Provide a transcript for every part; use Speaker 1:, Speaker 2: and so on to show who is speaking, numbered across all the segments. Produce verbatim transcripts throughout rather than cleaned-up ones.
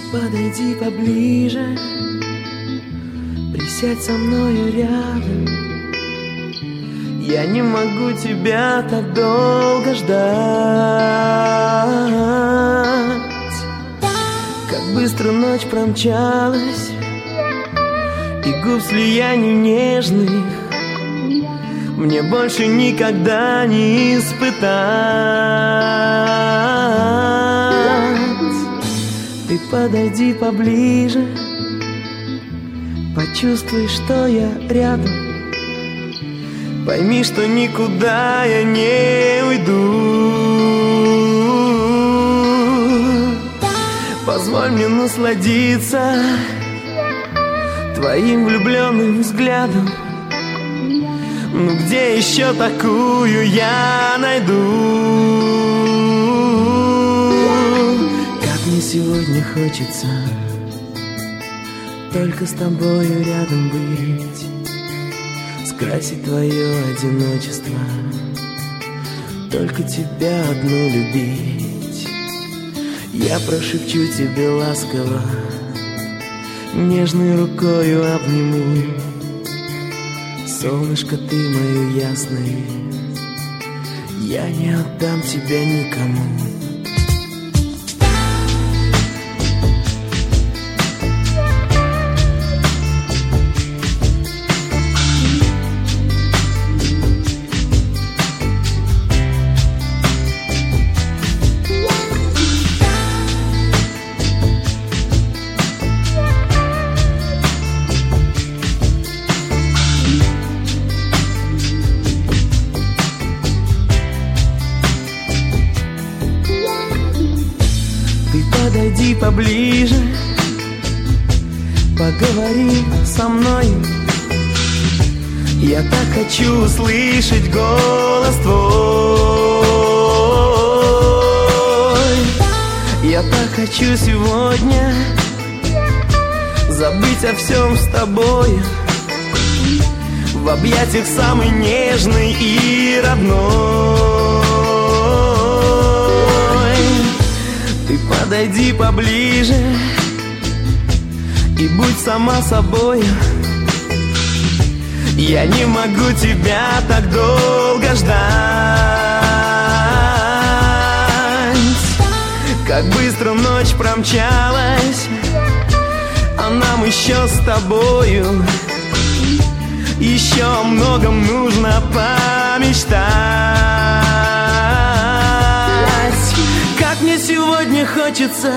Speaker 1: Подойди поближе, присядь со мною рядом. Я не могу тебя так долго ждать. Как быстро ночь промчалась, и губ слияний нежных мне больше никогда не испытать. Ты подойди поближе, почувствуй, что я рядом. Пойми, что никуда я не уйду. Позволь мне насладиться твоим влюбленным взглядом. Ну где еще такую я найду? Как мне сегодня хочется только с тобою рядом быть, скрасить твое одиночество, только тебя одну любить. Я прошепчу тебе ласково, нежной рукою обниму. Солнышко, ты мое ясное, я не отдам тебя никому. Подойди поближе, поговори со мной. Я так хочу услышать голос твой. Я так хочу сегодня забыть о всем с тобой, в объятиях самой нежной и родной. Подойди поближе и будь сама собой. Я не могу тебя так долго ждать. Как быстро ночь промчалась, а нам еще с тобою еще о многом нужно помечтать. Как мне сегодня хочется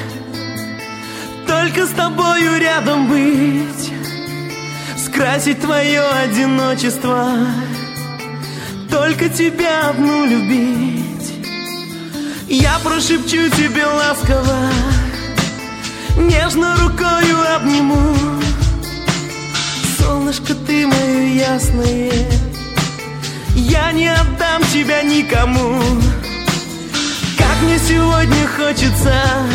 Speaker 1: только с тобою рядом быть, скрасить твое одиночество, только тебя одну любить. Я прошепчу тебе ласково, нежно рукою обниму. Солнышко, ты мое ясное, я не отдам тебя никому. Как мне сегодня хочется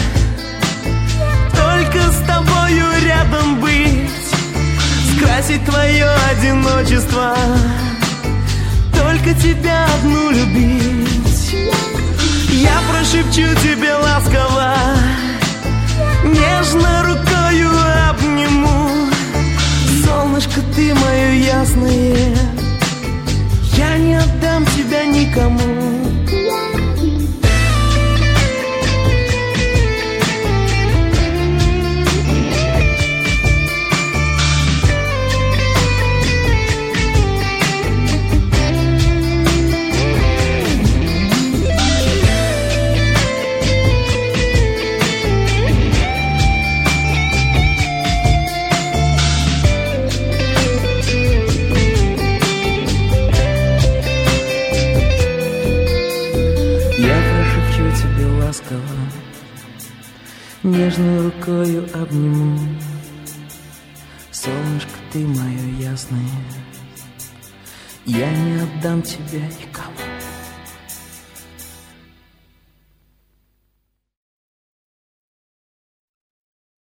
Speaker 1: только с тобою рядом быть, скрасить твое одиночество, только тебя одну любить. Я прошепчу тебе ласково, нежно рукою обниму. Солнышко, ты мое ясное, я не отдам тебя никому. Нежной рукою обниму. Солнышко, ты мое ясное, я не отдам тебя никому.